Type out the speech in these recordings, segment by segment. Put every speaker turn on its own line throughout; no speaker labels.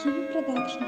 Ким Продакшн.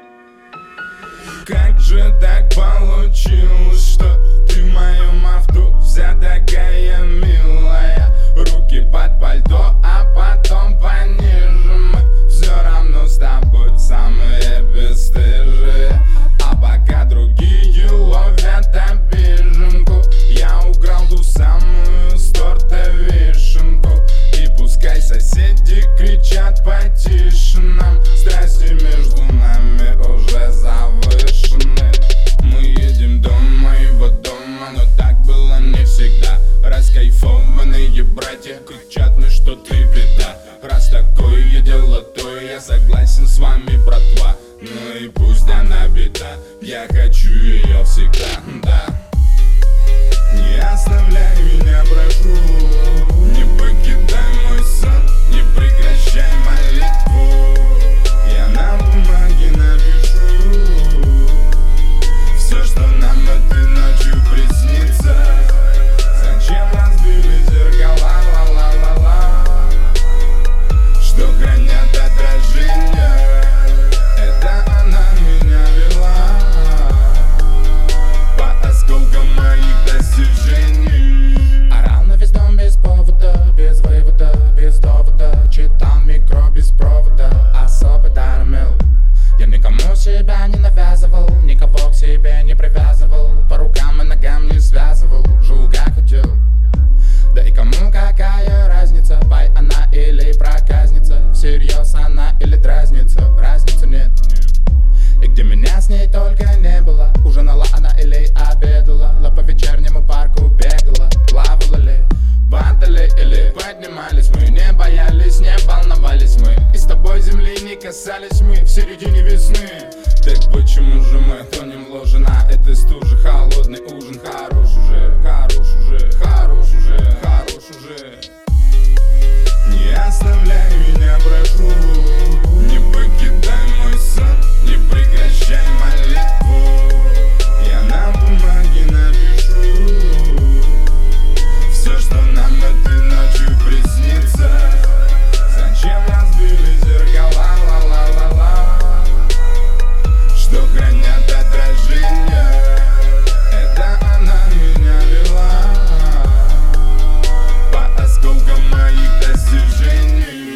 Как же так получилось, что ты в моем авто вся такая милая? Руки под пальто, а потом пониже. Мы все равно с тобой самые бесстыжие. А пока другие ловят обиженку, я украл ту самую с торта вишенку. И пускай соседи кричат потише нам, страсти между нами уже завышены. Мы едем до моего дома, но так было не всегда. Раскайфованные братья кричат мне, что ты беда. Раз такое дело, то я согласен с вами, братва. Ну и пусть она беда, я хочу ее всегда, да. Не оставляй меня, прошу, не покидай мой сон, не прекращай молитву. Я на бумаге напишу все, что нам этой ночью приснится. Зачем разбили зеркала, ла-ла-ла-ла, что хранят отражения? Это она меня вела по осколкам моих достижений. Орал на весь дом без повода, без вывода, без довода. Читал микро без провода, особый дар имел. Я никому себя не навязывал, никого к себе не привязывал, по рукам и ногам не связывал, жил как хотел. Да и кому какая разница, пай она или проказница, всерьез она или дразнится, разницы нет. И где меня с ней только не было, ужинала она или обедала, по вечернему парку бегала, плавала ли, падали или поднимались мы, не боялись, не волновались мы, и с тобой земли не касались мы в середине весны. Так почему же мы тонем в ложе на этой стуже? Холодный ужин, хорош уже, хорош уже, хорош уже, хорош уже. Не оставляй меня, прошу, не покидай мой сон, не прекращай молитву. Я на бумаге напишу все, что нам этой ночью приснится. Зачем разбили зеркала, ла-ла-ла-ла, что хранят отражения? Это она меня вела по осколкам моих достижений.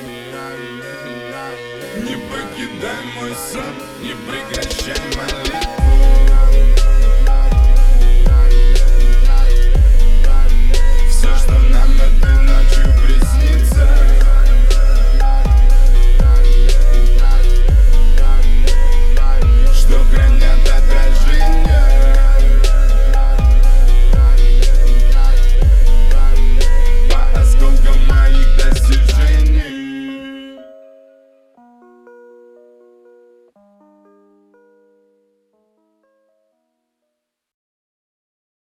Не покидай мой сон, не прекращай молитву.